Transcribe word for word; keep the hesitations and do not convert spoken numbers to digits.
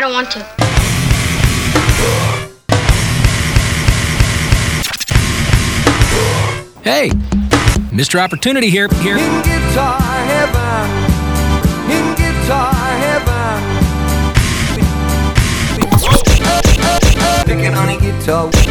don't want to. Hey, Mister Opportunity here. Here. In guitar heaven, in guitar heaven, picking on a guitar.